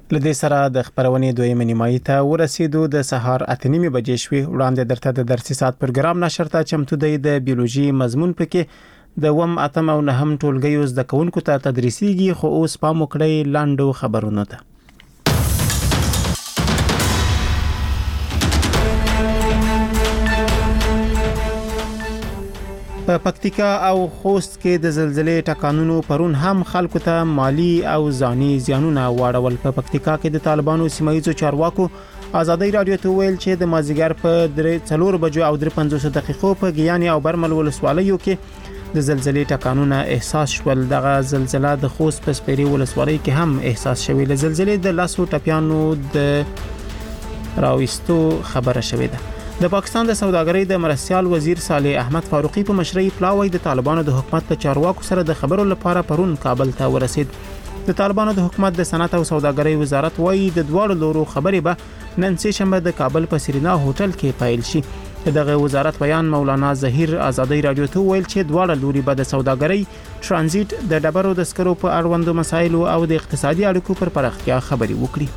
لدې سره د خبرونې دویمه نیمایي ته ورسېدو. د سهار 8:30 بجې شوې. وړاندې درته د درسي ساعت پروګرام نشر ته چمتو دی. د بیولوژي مضمون پکې د 8 او 9 ټولګیو زده کوونکو ته تدریسيږي. خو اوس پام وکړئ لاندو خبرونو ته. په پکتیکا او خوست کې د زلزلې ټکانونو پرون هم خلکو ته مالی او ځاني زیانونه واړول. په پکتیکا کې د طالبانو سیمایي چارواکو آزادۍ رادیو ته ویل چې د مازیګر په 4 بجو او 53 دقیقو په ګیاني او برمل ولسوالیو کې د زلزلې ټکانونه احساس شول. دغه زلزلہ د خوست په سپیري ولسوالۍ کې هم احساس شوې. له زلزلې د لاسو ټپیانو د راوستو خبره شوې ده. د پاکستان د سوداګرۍ د مرستيال وزیر صالح احمد فاروقي په مشرۍ پلاوی د طالبانو د حکومت په چارواکو سره د خبرو لپاره پرون کابل ته ورسید. د طالبانو د حکومت د صنعت او سوداګرۍ وزارت وایي د دوه لورو خبرې به نن سه شنبه د کابل په سرینا هوټل کې پیل شي. دغه وزارت بیان مولانا ظهیر آزادۍ رادیو ته ویل چې دوه لوري به د سوداګرۍ ترانزیت د ډبرو د سکرو په اړوندو مسایلو او د اقتصادي اړیکو پر پراختیا خبرې وکړي.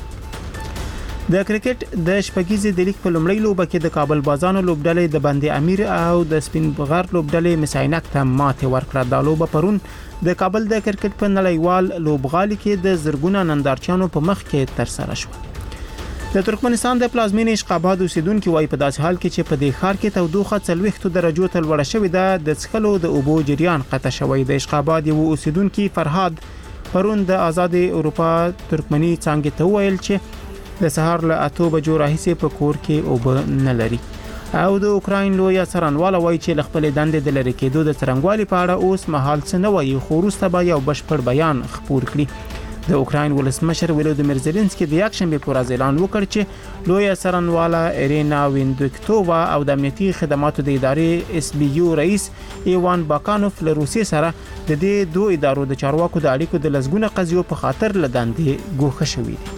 د کرکټ د شپږیزې د لیګ په لومړۍ لوبه کې د کابل بازانو لوبډلې د بندي امیر او د سپین بغیر لوبډلې مساینک ته ماته ورکړه. د لوبه پرون د کابل د کرکټ په نړیوال لوبغالي کې د زرګونه نندارچیانو په مخ کې تر سره شو. د ترکمنستان د پلازمینې اشقاباد اوسیدونکو وايي په داسې حال کې چې په دې ښار کې تودوخه 40 درجو ته لوړه شوې ده. د څښلو د اوبو جریان قطع شوی. د اشقاباد یو اوسیدونکو فرهاد پرون د آزاد اروپا ترکمنی څنګه ته ویل چې د سهار له 8 بجو راهیسې په کور کې اوبه نه لري. او د اوکراین لوی څارنوال وایي چې خپل دندې د لری کېدو د څرنګوالي په اړه اوس مهال څه نه وایي. خو وروسته به یو بشپړ بیان خپور کړي. د اوکراین ولسمشر ولودیمیر زيلنسکي د یکشنبه پر ورځ اعلان وکړ چې لوی څارنواله ایرینا ویندکتووا او د امنیتي خدماتو د ادارې اس بي یو رئیس ایوان باکانوف له روسیې سره د دې دوه ادارو د چارواکو د اړیکو د لزګونه قضیو په خاطر لداندې ګوښه شوې دي.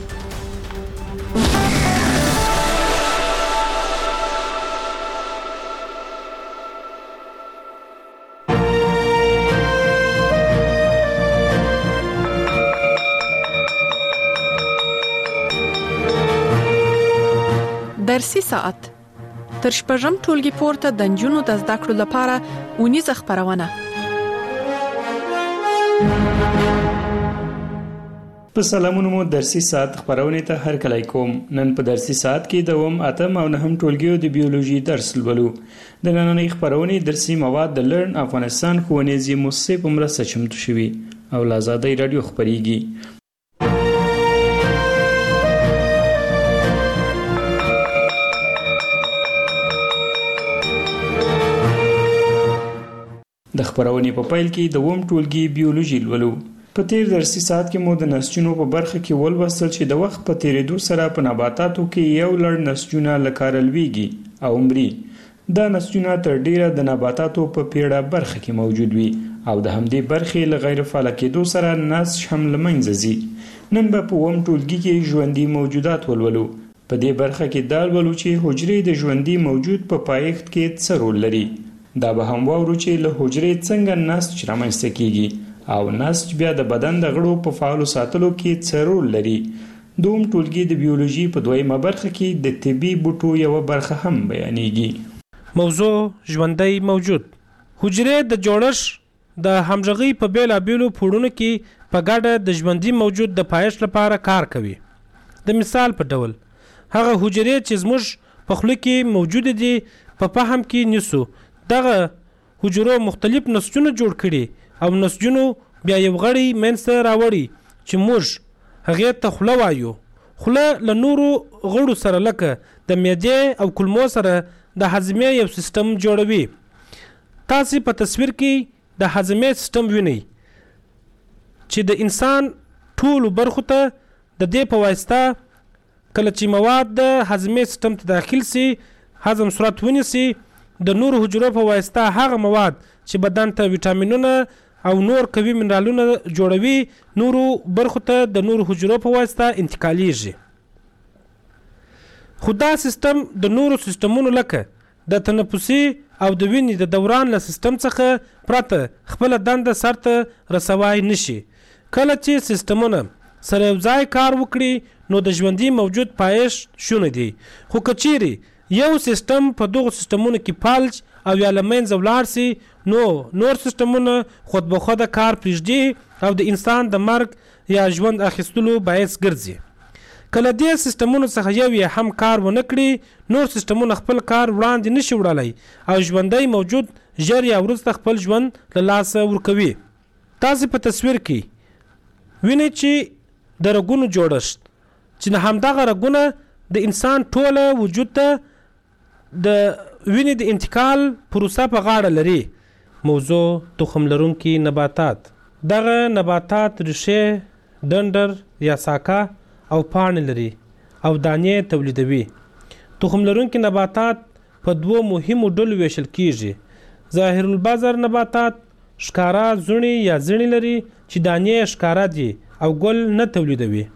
درسي ساعت تر شپږم ټولګي پورته د نجونو د زده کړو لپاره اونیزه خبرونه. په سلامونو مو درسي ساعت خبرونه ته هر کله کوم. نن په درسي ساعت کې د 8 او 9 ټولګیو د بیولوژي درس لولو. د نننۍ خبرونه درسي مواد د لرن افغانستان ښوونیزي مؤسسې په مرسته چمتو شوي او آزادۍ رادیو خبريږي. د خبرونې په پیل کې د 8 ټولګي بیولوژي لولو. په تیر درسي ساعت کې مو د نسجونو په برخه کې ولوستل چې د وخت په تیریدو سره په نباتاتو کې یو لړ نسجونه لکارلويږي او مري. دا نسجونه تر ډیره د نباتاتو په پیړه برخه کې موجود وي او د همدې برخې له غیر فعال کېدو سره نسج هم لمنځه ځي. نن به په 8 ټولګي کې ژوندۍ موجودات ولولو. په دې برخه کې دا ولولو چې حجرې د ژوندۍ موجود په پایښت کې څه رول لري. دا به هم وورو چې له حجرې څنګه نسج رامنځته کیږي او نسج بیا د بدن د غړو په فعال ساتلو کې څه رول لري. دوم ټولګي د بیولوژي په دویمه برخه کې د طبي بوټو یو برخه هم بیانېږي. موضوع ژوندۍ موجود. حجرې د جوړښت د همغږي په بیلابیلو پوړونو کې په ګډه د ژوندۍ موجود د پایښت لپاره کار کوي. د مثال په ډول هغه حجرې چې زموږ په خوله کې موجود دي په فهم کې نیسو. دغه حجرو مختلف نسجونه جوړ کړي او نسجونو بیا یو غړی منځته راوړي چې موږ هغه ته خوله وایو. خوله له نورو غړو سره لکه د معدې او کولمو سره د هضمي یو سیستم جوړوي. تاسو په تصویر کې د هضمي سیستم وینئ چې د انسان ټول برخو ته د دې په واسطه کله چې مواد د هضمي سیستم ته داخل سي هضم صورت ونیسي. د نور حجرو په واسطه هغه مواد چې بدن ته ویټامینونه او نور قوي منرالونه جوړوي نورو برخو ته د نور حجرو په واسطه انتقالیږي. خو دا سیستم د نورو سیستمونو لکه د تنفسي او د وینې د دوران له سیستم څخه پرته خپل دنده سرته رسوای نشي. کله چې سیستمونه سره یو ځای کار وکړي نو د ژوندي موجود پایښت شونه دي. خو کچيري یو سیستم په دغه سیستمونو کې فلج او یا لمنځه ولاړ سي نو نور سیستمونه خود به خود کار پرېږدي او د انسان د مرګ یا ژوند اخیستلو باعث ګرځي. کله دې سیستمونو څخه یو یې هم کار ونه کړي نور سیستمونه خپل کار وړاندې نشي وړلی او ژوندی موجود ژر یا وروسته خپل ژوند له لاسه ورکوي. تاسې په تصویر کې وینئ چې د رګونو جوړښت چې همدغه رګونه د انسان ټوله وجود ته د وینې د انتقال پروسه په غاړه لري. موضوع تخم لرونکي نباتات. دغه نباتات ریښې، ډنډر یا ساکه او پاڼې لري او دانې تولیدوي. تخم لرونکي نباتات په دوو مهمو ډلو ویشل کیږي. ظاهر البذر نباتات ښکارا زړي یا زړي لري چې دانې ښکارا دي او ګل نه تولیدوي.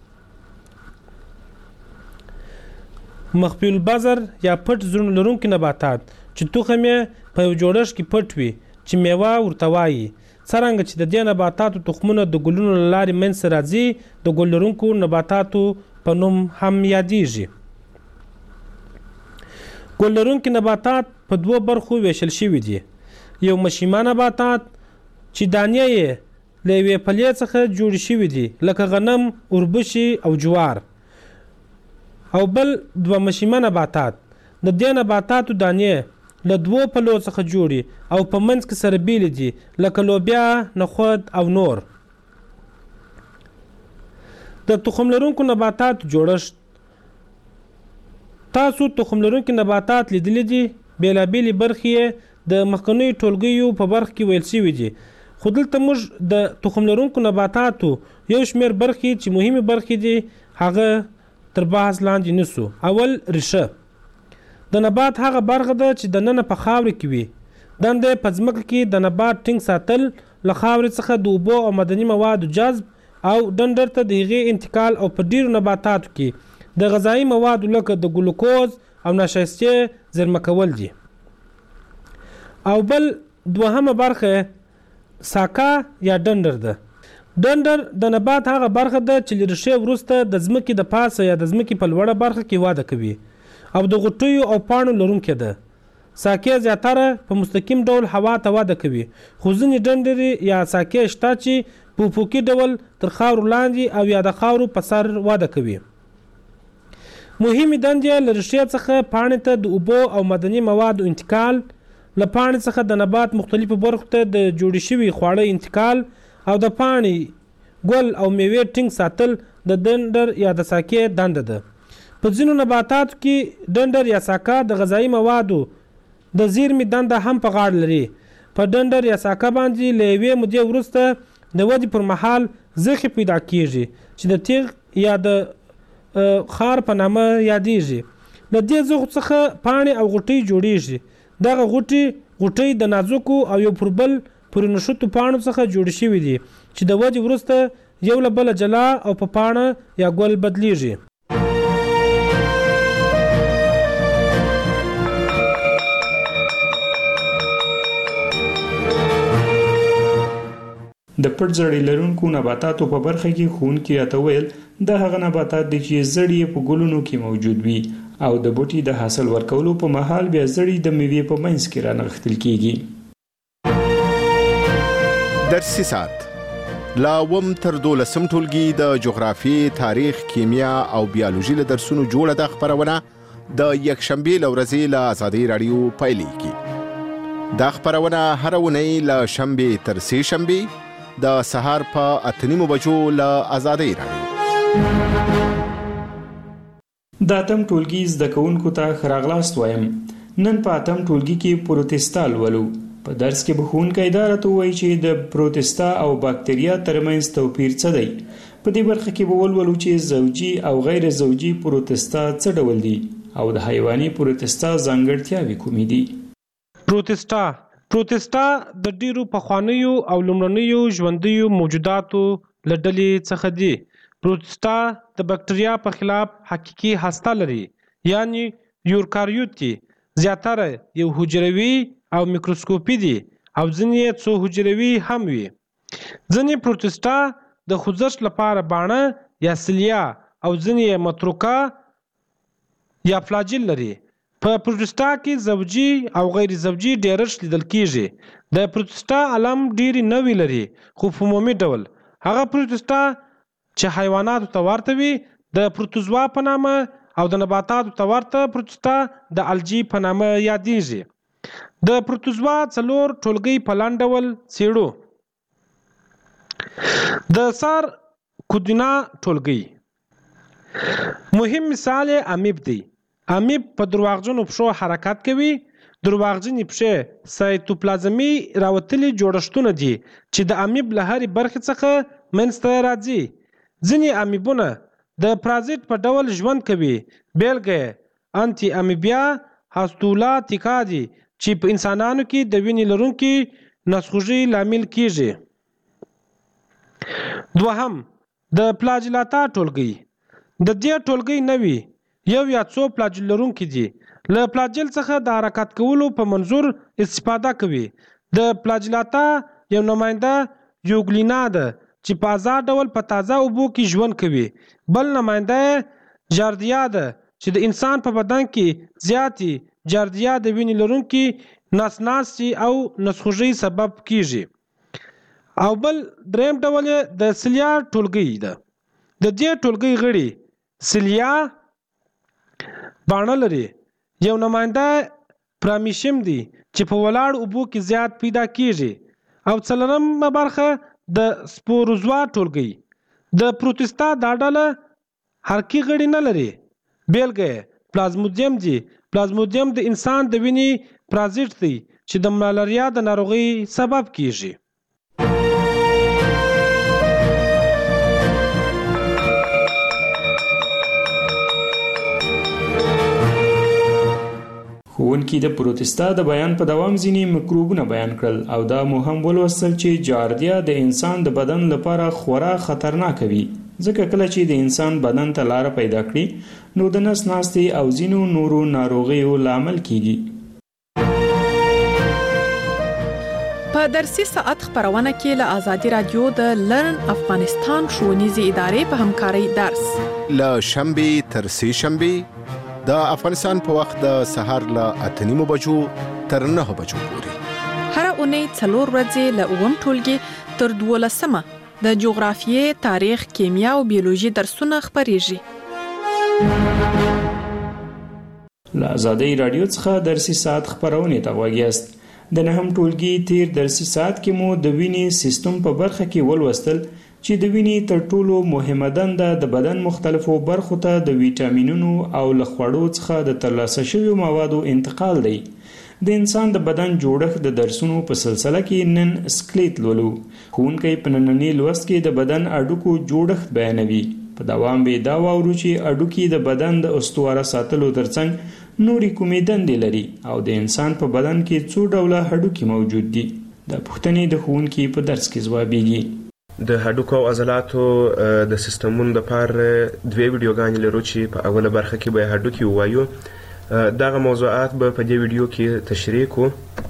مخفي البذر یا پټ زړي لرونکي نباتات چې تخم یې په یو جوړښت کې پټ وي چې میوه ورته وایي. څرنګه چې د دې نباتاتو تخمونه د ګلونو له لارې منځته راځي د ګل لرونکو نباتاتو په نوم هم یادیږي. ګل لرونکي نباتات په دوو برخو ویشل شوي دي. یو مشیمه نباتات چې دانې یې له یوې پلې څخه جوړې شوي دي لکه غنم، اوربشې او جوار. او بل دوه مشیمه نباتات. د دې نباتاتو دانې له دوو پلو څخه جوړي او په منځ کې سره بیل دي لکه لوبیا، نخود او نور. د تخم لرونکو نباتات جوړښت. تاسو تخم لرونکي نباتات لیدلي دي. بیلابیلې برخې د مخکنیو ټولګیو په برخه کې ویل شوي دي. خو دلته موږ د تخم لرونکو نباتاتو یو شمېر برخې چې مهمې برخې دي هغه تر بحث لاندې نیسو. اول، ریښه. د نبات هغه برخه ده چې د ننه په خاورې کې وي. دنده په ځمکه کې د نبات ټینګ ساتل، له خاورې څخه د اوبو او معدني موادو جذب او ډنډر ته د هغې انتقال او په ډیرو نباتاتو کې د غذایي موادو لکه د ګلوکوز او نشایستې زیرمه کول دي. او بل دوهمه برخه ساکه یا ډنډر ده. ډنډر د نبات هغه برخه ده چې له ریښې وروسته د ځمکې د پاسه یا د ځمکې په لوړه برخه کې وده کوي او د غوټیو او پاڼو لرونکې ده. ساکې زیاتره په مستقیم ډول هوا ته وده کوي خو ځینې ډنډرې یا ساکې شته چې په افقي ډول تر خاورو لاندې او یا د خاورو په سر وده کوي. مهمې دندې له ریښې څخه پاڼې ته د اوبو او معدني موادو انتقال، له پاڼې څخه د نبات مختلفو برخو ته د جوړې شوي خواړه انتقال او د پاڼې، ګل او میوې ټینګ ساتل د ډنډر یا د ساکې دنده ده. په ځینو نباتاتو کې ډنډر یا ساکه د غذایي موادو د زیرمې دنده هم په غاړه لري. په ډنډر یا ساکه باندې له یوې مودې وروسته د ودې پر مهال زخې پیدا کیږي چې د تیغ یا د خار په نامه یادیږي. له دې زخو څخه پاڼې او غوټۍ جوړیږي. دغه غوټۍ د نازکو او یو پر بل پورې نښتو پاڼو څخه جوړې شوي دي چې د ودې وروسته یو له بله جلا او په پاڼه یا ګل بدلیږي. د پټ زړی لرونکو نباتاتو په برخه کې ښوونکي راته ویل دا هغه نباتات دي چې زړی په ګلونو کې موجود وي او د بوټي د حاصل ورکولو په مهال بیا زړی د میوې په منځ کې رانغښتل کیږي. درسي ساعت لا وم تر 12 ټولګي د جغرافي، تاریخ، کیمیا او بیولوژي له درسونو جوړه د خبرونه د یکشنبه لورځي له آزادۍ رادیو پایلیږي. دا خبرونه هر ونی له شنبه تر سه شنبه د سهار په 8:30 بجو له آزادۍ رادیو. د اتم ټولګي زده کوونکو ته خراغلاست وایم. نن په اتم ټولګي کې پروتستا لولو. په درس کې به ښوونکی دا راته ووایي چې د پروتستا او باکتریا ترمنځ توپیر څه دی. په دې برخه کې به ولولو چې زوجي او غیر زوجي پروتستا څه ډول دي او د حیواني پروتستا ځانګړتیاوې کومې دي. پروتستا د ډیرو پخوانیو او لومړنیو ژوندیو موجوداتو له ډلې څخه دي. پروتستا د بکټریا په خلاف حقیقي هسته لري، یعنی یوکاریوت دي. زیاتره یو حجروي او میکروسکوپي دي او ځینې څو حجروي هم وي. ځینې پروتستا د خوځښت لپاره باڼه یا سلیا او ځینې متروکه یا فلاجیل لري. په پروټستا کې زوجي او غیر زوجي ډیرښت لیدل کیږي. د پروټستا علم ډیری نوی لري، خو په عمومي ډول هغه پروټستا چې حیواناتو ته ورته وي د پروتوزوا په نامه او د نباتاتو ته ورته پروټستا د الجی په نامه یادیږي. د پروتوزوا 4 ټولګي په لاندې ډول څېړو. د سار کودینا ټولګي مهم مثال امیب دی. امیب په درواغجنو پښو حرکت کوي. درواغجنې پښې سایتوپلازمي راوتلي جوړښتونه دي چې د امیب له هرې برخې څخه منځته راځي. ځینې امیبونه د پرازیت په ډول ژوند کوي. بیلګه انټي امیبیا هاستولاتیکا دي چې په انسانانو کې د وینې لرونکي نسخوږي لامل کیږي. دوهم د پلاجلاتا ټولګي. د دې ټولګي نوي یو یا څو پلاجل لرونکي دي. له پلاجل څخه د حرکت کولو په منظور استفاده کوي. د پلاجلاتا یو نماینده یوګلینا ده چې په آزاد ډول په تازه اوبو کې ژوند کوي. بل نماینده جاردیا ده چې د انسان په بدن کې زیاتې جاردیا د وینې لرونکي ناسناسي او نسخوږي سبب کیږي. او بل دریم ډول د سلیا ټولګي ده. د دې ټولګي غړي سلیا باڼه لري. یو نماینده پرامیشم دی چې په ولاړ اوبو کې زیات پیدا کیږي. او څلورمه برخه د سپوروزوا ټولګي. د پروتستا دا ډله حرکي غړي نه لري. بیلګه پلازمودیم دی. پلازمودیم د انسان د وینې پرازیت دی چې د ملاریا د ناروغۍ سبب کیږي. ښوونکي د پروتستا د بیان په دوام ځینې مکروبونه بیان کړل او دا مو هم ولوستل چې جاردیا د انسان د بدن لپاره خورا خطرناک وي، ځکه کله چې د انسان بدن ته لاره پیدا کړي نو د نس ناستې او ځینو نورو ناروغیو لامل کیږي. په درسي ساعت خبرونه کې له آزادي رادیو د لرن افغانستان ښوونیزې ادارې په همکارۍ درس له شنبې تر سې شنبې د افغانستان په وخت د سهار له 8:30 بجو تر 9 بجو پورې. هر اونۍ 4 ورځې له 9 ټولګي تر 12 د جغرافیې، تاریخ، کیمیا او بیولوژي درسونه خبرېږي. له آزادۍ رادیو څخه درسي ساعت خبرونه ته غوږ یاست. د 9 ټولګي تیر درسي ساعت کې مو د وینې سیستم په برخه کې ولوستل چې د وینې تر ټولو مهمه دنده د بدن مختلفو برخو ته د ویټامینونو او له خوړو څخه د ترلاسه شویو موادو انتقال دی. د انسان د بدن جوړښت د درسونو په سلسله کې نن سکلیټ لولو. ښوونکی په ننني لوست کې د بدن اډوکو جوړښت بیانوي. په دوام به دا واورو چې اډوکي د بدن د استواره ساتلو ترڅنګ نورې کومې دندې لري او د انسان په بدن کې څو ډوله هډوکي موجود دي. د پوښتنې د ښوونکي په درس کې ځوابیږي. د هډوکو او عضلاتو د سیستمونو لپاره دوه ویډیوګانې لرو چې په اوله برخه کې به هډوکي ووایو. دغه موضوعات به په دې ویډیو کې تشریح کوو.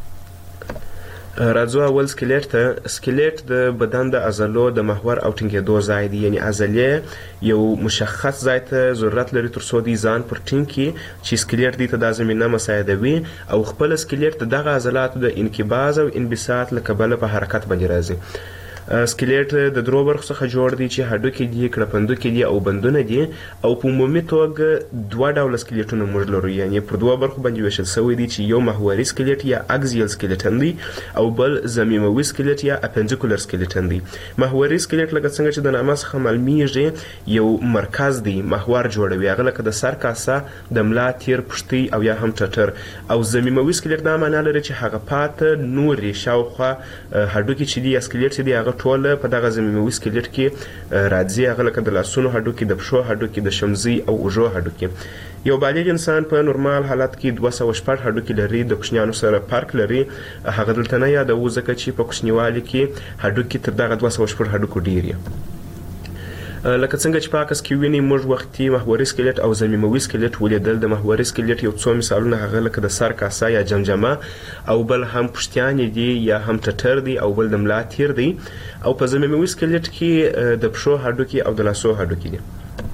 راځو اول سکلیټ ته. سکلیټ د بدن د عضلو د محور او ټینګېدو ځای دی، یعنی عضلې یو مشخص ځای ته ضرورت لري تر څو دی ځان پر ټینګ کړي چې سکلیټ دی ته دا زمینه مساعدوي او خپل سکلیټ د دغه عضلاتو د انقباض او انبساط له کبله په حرکت باندې راځي. سکلیټ د درو برخو څخه جوړ دی چې هډوکي دي، کړپندوکي دي او بندونه دي. او په عمومي توګه دوه ډوله سکلیټونه موږ لرو، یعنی پر دوه برخو باندې ویشل شوی دی چې یو محوري سکلیټ یا اکزیل سکلیټن دی او بل ضمیموي سکلیټ یا اپنډیکولر سکلیټن دی. محوري سکلیټ لکه څنګه چې د نامه څخه معلومیږي یو مرکز دی، محور جوړوي، هغه لکه د سر کاسه، د ملا تیر، پښتۍ او یا هم ټټر. او ضمیموي سکلیټ دا معنی لري چې هغه پاته نورې شاوخوا هډوکي چې دي یا سکلیټ چې دی هغه ټول په دغه ضمیموي سکلیټ کې راځي، هغه لکه د لاسونو هډوکي، د پښو هډوکي، د شمزۍ او اوږو هډوکي. یو بالغ انسان په نورمال حالت کې 206 هډوکي لري، د کوچنیانو سره فرق لري. هغه دلته نه یادوو ځکه چې په کوچنیوالي کې هډوکي تر دغه 206 هډوکو ډیر دي. لکه څنګه چې په عکس کې ویني موږ وختي محوري سکلیټ او ضمیموي سکلیټ ولیدل. د محوري سکلیټ یو څو مثالونه هغه لکه د سر کاسه یا جمجمه او بل هم پشتیانې دي یا هم ټټر دی او بل د ملا تیر دی. او په ضمیموي سکلیټ کې د پښو هډوکي او د لاسو هډوکي دي.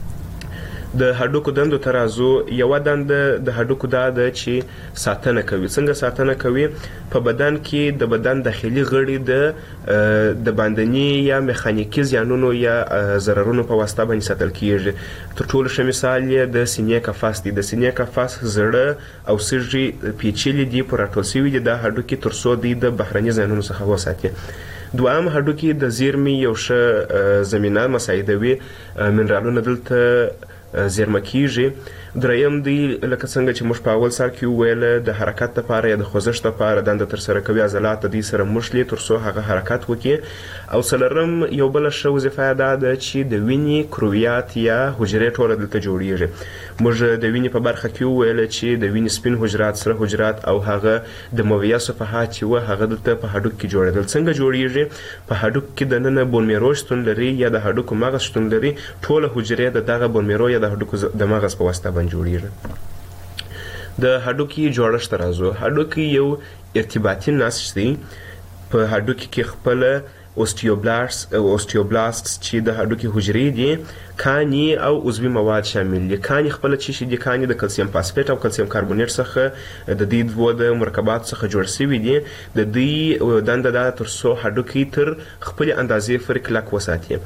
د هډوکو دندو ترازو یو دنده د هډوکو دا ده چې ساتنه کوي. څنګه ساتنه کوي؟ په بدن کې د بدن داخلي غړي د باندني یا میخانیکي زیانونو یا ضررونو په واسطه باندې ساتل کیږي. تر ټولو ښه مثال یې د سینې قفس دی. د سینې قفس زړه او سږي پیچلي دي په راټول شوي دي دا هډوکي تر څو دوی د بهرني زیانونو څخه وساتي. دویم هډوکي د زیرمې یو ښه زمینه مساعدوي. منرالونه دلته زیرمه کیږي. دریم دی لکه څنګه چې موږ په اول سر کې وویل د حرکت لپاره یا د خوځښت لپاره دنده ترسره کوي. عضلات د دې سره مښلي تر څو هغه حرکت وکړي. او څلورم یو بله ښه وظیفه دا ده چې د وینې کرویات یا حجرې ټوله دلته جوړیږي. موږ د وینې په برخه کې وویل چې د وینې سپین حجرات، سره حجرات او هغه د مویه صفحات چې وه هغه دلته په هډوک کې جوړېدل. څنګه جوړیږي؟ په هډوک کې دننه بون میرو شتون لري یا د هډوکو مغز شتون لري. ټوله حجرې د دغه بون میرو یا د هډوکو د مغز په واسطه باندې جوړیږي. د هډوکي جوړښت ترازو. هډوکي یو ارتباطي نسج دی. په هډوکي کې خپل اوستیوبلاست چې د هډوکي حجرې دي، کاني او عضوي مواد شامل دي. کاني خپل چې دي کاني د کلسیم فاسفیټ او کلسیم کاربونیټ څخه د دې دوه د مرکبات څخه جوړ شوي دي. د دې دنده دا تر څو هډوکي تر خپل اندازې پورې کلک وساتي.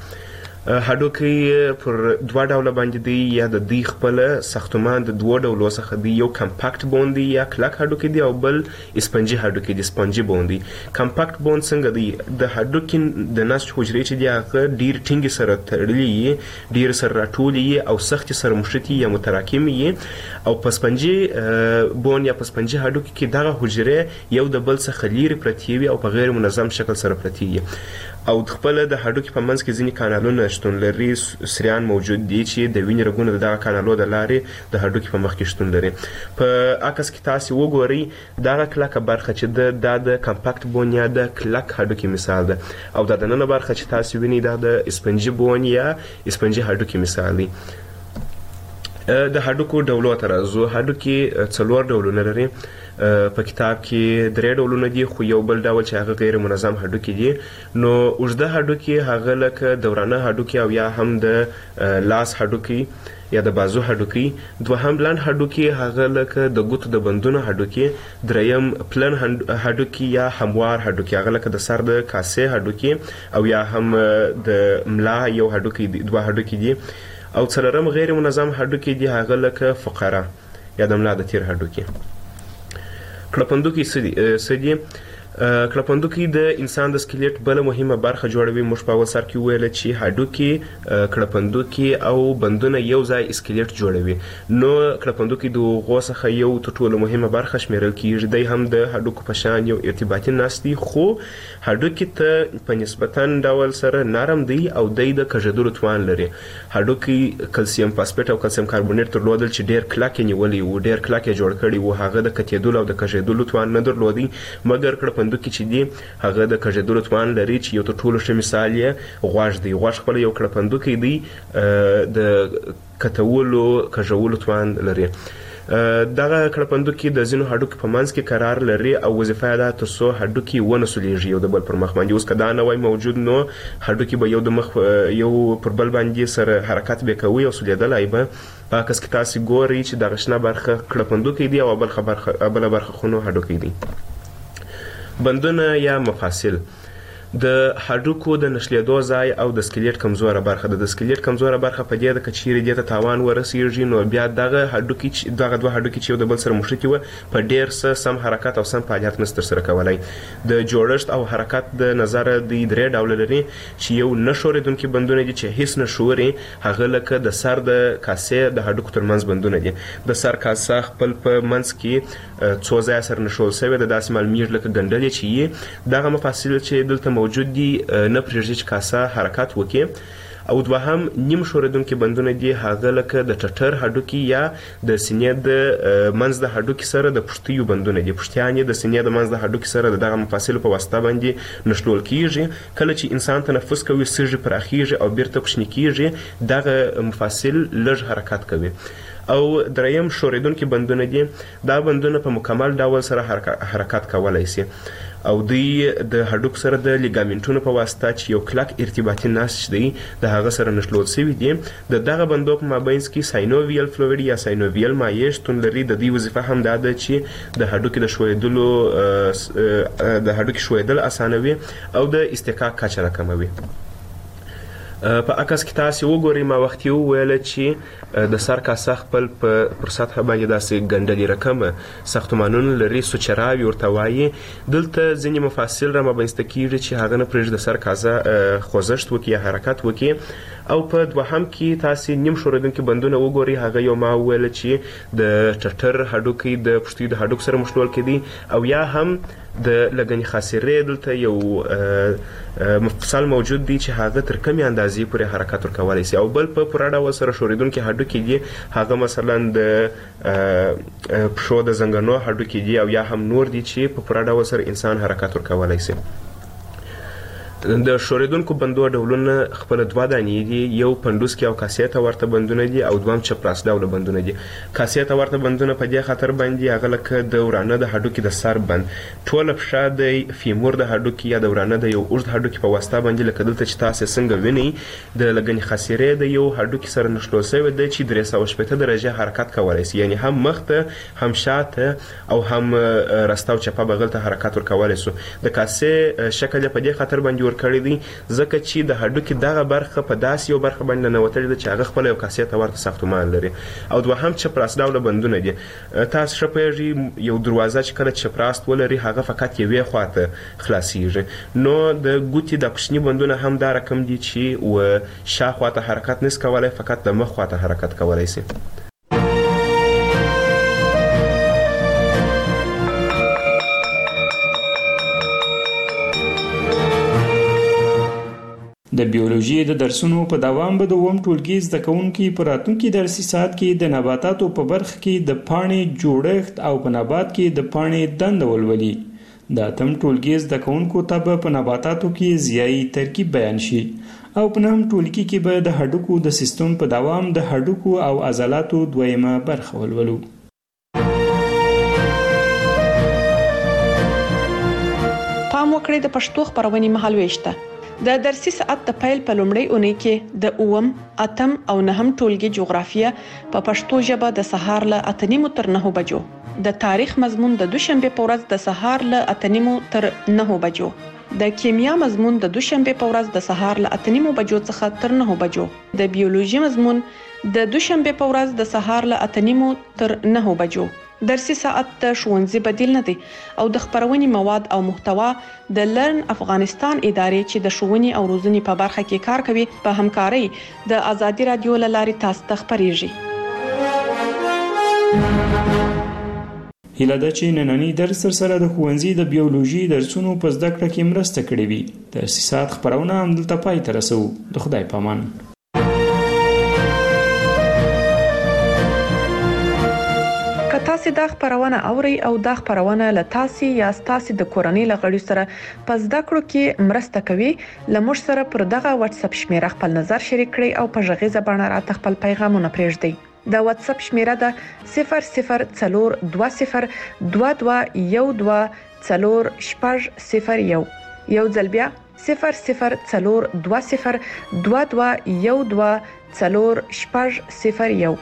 هډوکي پر دوه ډوله باندې دی یا د دوی خپل ساختمان د دوه ډولو څخه دی. یو کمپاکټ بون دی یا کلک هډوکي دی او بل اسپنجي هډوکي دی، سپنجي بون دی. کمپاکټ بون څنګه دی؟ د هډوکي د نسج حجرې چې دی هغه ډیر ټینګې سره تړلي، ډیر سره راټولي او سخت سره مشتي یا متراکمي. او په سپنجي بون یا په سپنجي هډوکي کې دغه حجرې یو د بل څخه لیرې پرتې وي او په غیر منظم شکل سره پرتې وي. او خپل د هډوکي په منځ کې ځینې کانالونه شتون لري، سریان موجود دي چې د وینې رګونو د دغه کانالو د لارې د هډوکي په مخ کې شتون لري. په عکس کې تاسې وګورئ دغه کلکه برخه چې دا د کمپاکټ بون یا د کلک هډوکي مثال ده. او دا دننه برخه چې تاسې وینئ دا د اسپنجي بون یا اسپنجي هډوکي مثال دی. د هډوکو ډولو ترازو. هډوکي 4 ډولونه لري. په کتاب کې 3 ډولونه دي خو یو بل ډول چې هغه غیر منظم هډوکي دي. نو اوږده هډوکي هغه لکه دورانه هډوکي او یا هم د لاس هډوکي یا د بازو هډوکي. دوهم لنډ هډوکي هغه لکه د ګوتو د بندونو هډوکي. دریم پلن هډوکي یا هموار هډوکي هغه لکه د سر د کاسې هډوکي او یا هم د ملا یو هډوکي دي، 2 هډوکي دي. او څلورم غیر منظم هډوکي دي هغه لکه فقره یا د ملا د تیر هډوکي. کړپندوکي څه دي؟ کړپندوکي د انسان د سکلیټ بله مهمه برخه جوړوي. موږ په اول سر کې وویل چې هډوکي، کړپندوکي او بندونه یو ځای سکلیټ جوړوي. نو کړپندوکي د هغو څخه یو تر ټولو مهمه برخه شمیرل کیږي. دی هم د هډوکو په شان یو ارتباطي نسج دی خو هډوکي ته په نسبتا ډول سره نرم دی او دی د کږېدلو توان لري. هډوکي کلسیم فاسفیټ او کلسیم کاربونیټ درلودل چې ډیر کلک یې نیولی و، ډیر کلک یې جوړ کړي و. هغه د کتېدلو او د کږېدلو توان نه درلودی. مګر کړپندوکي چې دی هغه د کږېدلو توان لري چې یو تر ټولو ښه مثال یې غوږ دی. غوږ خپله یو کړپندوکي دی د کتولو کږولو توان لري. دغه کړپندوکي د ځینو هډوکي په منځ کې قرار لري او وظیفه یې ده تر څو هډوکي ونه سولیږي یو د بل پر مخ باندې. اوس که دا نه وای موجود نو هډوکي به یو د مخ یو پر بل باندې سره حرکت به کوي او سولیدلی به. په عکس کې تاسې ګورئ چې دغه شنه برخه کړپندوکي دی او بله برخه خو نو هډوکي دی. بندونه یا مفاصل. د هډوکو د نښلېدو ځای او د سکلیټ کمزوره برخه ده. د سکلیټ کمزوره برخه په دې ده که چیرې دې ته تاوان ورسېږي نو بیا دغه دوه هډوکي چې یو د بل سره مښتي وه په ډېر څه سم حرکت او سم فعالیت نشي ترسره کولی. د جوړښت او حرکت د نظره دوی 3 ډوله لري چې یو نه ښورېدونکي بندونه دي چې هیڅ نه ښوري. هغه لکه د سر د کاسې د هډوکو ترمنځ بندونه دي. د سر کاسه خپل په منځ کې څو ځایه سره نښول شوې ده، داسې معلومیږي لکه ګنډلې چې یې. دغه مفاصل چې دلته موجود دي نه پرېږدي چې کاسه حرکت وکړي. او دوهم نیم ښورېدونکي بندونه دي هغه لکه د ټټر هډوکي یا د سینې د منځ د هډوکي سره د پښتیو بندونه دي. پښتیان یې د سینې د منځ د هډوکي سره د دغه مفاصلو په واسطه باندې نښلول کیږي. کله چې انسان تنفس کوي سږي پراخیږي او بیرته کوچني کیږي، دغه مفاصل لږ حرکت کوي. او دریم ښورېدونکي بندونه دي، دا بندونه په مکمل ډول سره حرکت کولی شي او دوی د هډوک سره د لیګامنټونو په واسطه چې یو کلک ارتباطي نسج دی د هغه سره نښلول شوي دي. د دغه بندو په مابینځ کې ساینوویل فلویډ یا ساینوویل مایع شتون لري. د دې وظیفه هم دا ده چې د هډوکي د ښویېدلو د هډوکي ښویېدل اسانوي او د استحقاق کچه راکموي. په عکس کې تاسو وګورئ، ما وخت یې وویل چې د سر کاسه خپل پر سطحه باندې داسې ګنډلې رقمه ساختمانونه لري، سوچراوي ورته وایي. دلته ځینې مفاصل را مابینځته کیږي چې هغه نه پرېږدي د سر کاسه خوځښت وکړي یا حرکت وکړي. او په دوهم کې تاسو نیم ښورېدونکي بندونه وګورئ، هغه یو ما وویل چې د ټټر هډوکي د پښتیو د هډوکو سره مښلول کېدي او یا هم د لګنې خاصرې دلته یو مفصل موجود دی چې هغه تر کمې اندازې پورې حرکت ورکولی شي. او بل په پوره ډول سره ښورېدونکي هډوکي دي، هغه مثلا د پښو د زنګنو هډوکي دي او یا هم نور دي چې په پوره ډول سره انسان حرکت ورکولی شي. د ښورېدونکو بندو ډولونه خپله دوه دانې دي، یو پنډوسکي او کاسې ته ورته بندونه دي او دوهم چپراس ډوله بندونه دي. کاسې ته ورته بندونه په دې خاطر باندې هغه لکه د ورانه د هډوکي د سر بند، ټوله پښه د فیمور د هډوکي یا د ورانه د یو اوږد هډوکي په واسطه باندې لکه دلته چې تاسې څنګه وینئ د لګنې خاصرې د یو هډوکي سره نښلول شوی دی چې 360 درجې حرکت کولی شي، یعنی هم مخ ته هم شاته او هم راسته او چپه بغل ته حرکت ورکولی شو. د کاسې شکل یې په دې خاطر باندې کړی دی ځکه چې د هډوکي دغه برخه په داسې یو برخه باندې ننوتلې ده چې هغه خپله یو کاسې ته ورته ساختمان لري. او دوهم چپراس ډوله بندونه دي. تاسو ښه پوهېږئ یو دروازه چې کله چپراست ولري هغه فقط یوې خواته خلاصیږي، نو د ګوتې د کوچني بندونه هم دا رقم دي چې شا خواته حرکت نس کولی، فقط د مخ خواته حرکت کولی شي. د بیولوژي د درسونو په دوام به د اووم ټولګي زده کوونکي په راتلونکي درسي ساعت کې د نباتاتو په برخه کې د پاڼې جوړښت او په نبات کې د پاڼې دنده ولولي. د اتم ټولګي زده کوونکو ته به په نباتاتو کې ضیایي ترکیب بیان شي او په نهم ټولګي کې به د هډوکو د سیستم په دوام د هډوکو او عضلاتو دویمه برخه ولولو. پام وکړئ د پښتو خبرونې مهالويش ته. د درسي ساعت د پیل په لومړۍ اونۍ کې د اووم، اتم او نهم ټولګي جغرافیه په پښتو ژبه د سهار له 8:30 تر 9 بجو، د تاریخ مضمون د دوشنبه په ورځ د سهار له 8:30 تر 9 بجو، د کیمیا مضمون د دوشنبه په ورځ د سهار له 8:30 بجو څخه تر 9 بجو، د بیولوژي مضمون د دوشنبه په ورځ د سهار له 8:30 تر 9 بجو. درسي ساعت د ښوونځي بدیل نه دی او د خبرونې مواد او محتوا د لرن افغانستان ادارې چې د ښوونې او روزنې په برخه کې کار کوي په همکارۍ د ازادي رادیو له لارې تاسو ته خبرېږي. هیله ده چې نننی درس سره د ښوونځي د بیولوژي درسونو په زده کړه کې مرسته کړې وي. درسي ساعت خبرونه همدلته پای ته رسوو. د خدای په امان. تاسو دا خبرونه اوري او دا خبرونه له تاسو یا تاسو د کورنۍ لغړي سره په زده کړو کې مرسته کوي. لمر سره پر دغه واتس اپ شمیره خپل نظر شریک کړئ او په غږیزه بڼه راته خپل پیغامونه پرېږدئ. د واتس اپ شمیره ده 004212124001. یو ځل بیا 004212124001.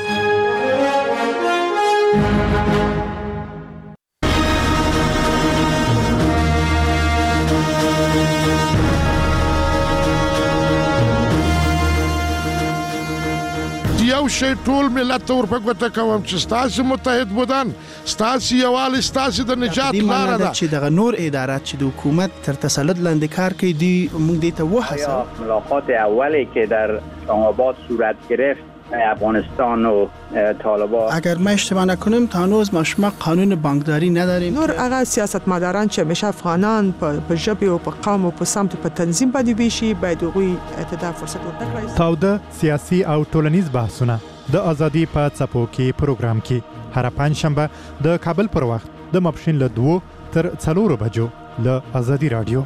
یو شی ټول ملت ته ورپګوته کوم چې ستاسو متحد بودن، ستاسو یووالی، ستاسو د نجات لاره ده. چې دغه نور ادارات چې د حکومت تر تسلط لاندې کار کوي، موږ دې ته وهڅوو. ملاقات اولی که در اسلام آباد صورت گرفت افغانستان و طالبان. اگر ما اشتباه نکنیم تا هنوز ما قانون بانکداری نداریم. نور هغه سیاستمداران چې همیشه افغانان په ژبه او په قوم او په سمت په تنظیم باندې ویشي باید هغوی ته فرصت ورکړي. تاوده سیاسي او ټولنیز بحثونه د ازادي په څپو کې پروګرام کې هر پنځشنبه د کابل پر وخت د ماپښین له 2 تر 4 بجو له ازادي رادیو.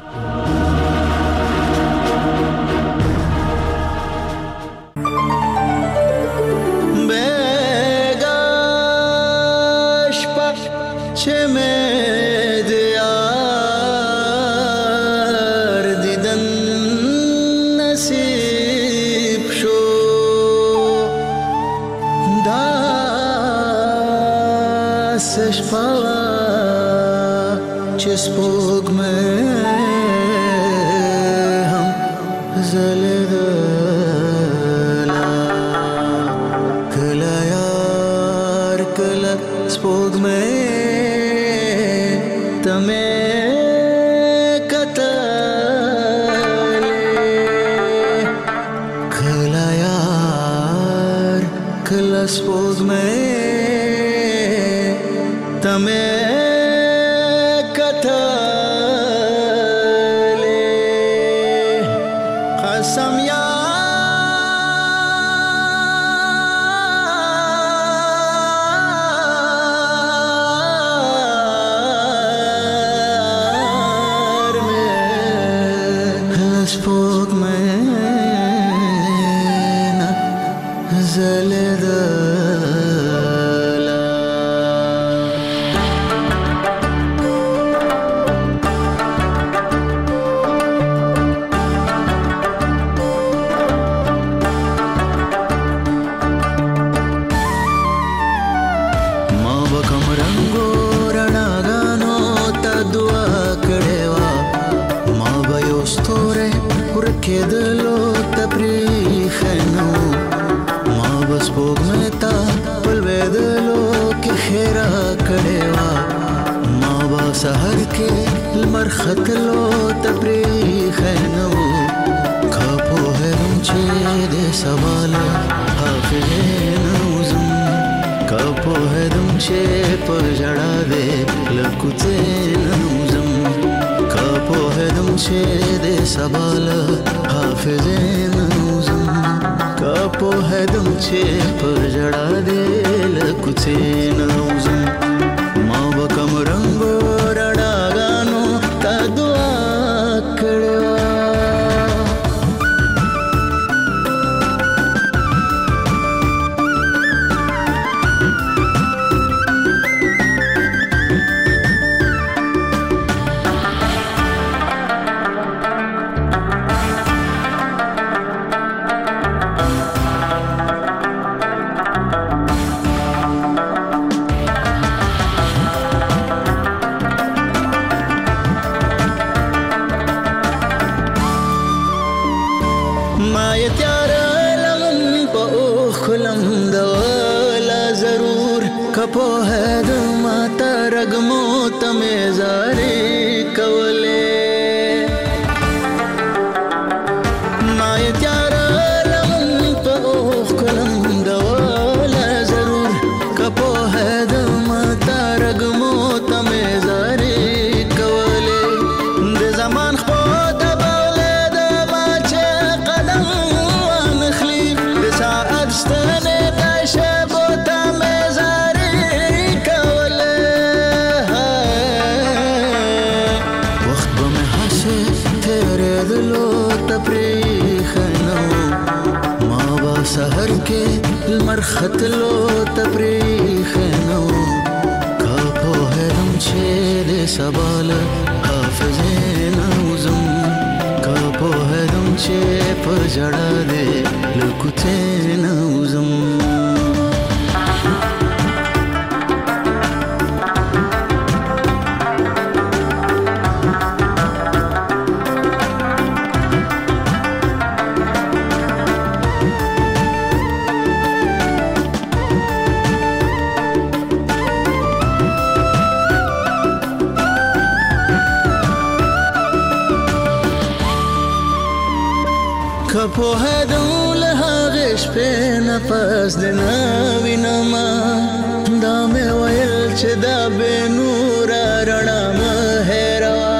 په هدول هغه شپې نفس د نوینما دا مې ویل چې دا به نور رڼا مه هېروه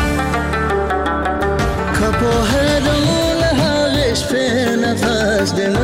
که پوهېدم له هغې شپې نفس د